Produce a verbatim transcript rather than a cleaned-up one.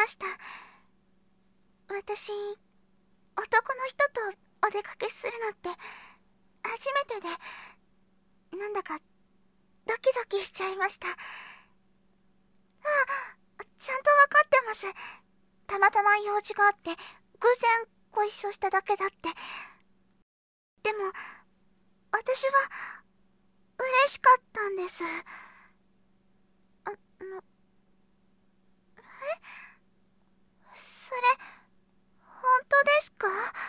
した。私、男の人とお出かけするのって初めてで、なんだかドキドキしちゃいました。あ、ちゃんとわかってます。たまたま用事があって偶然ご一緒しただけだって。でも私は嬉しかったんです。あのえそれ本当ですか？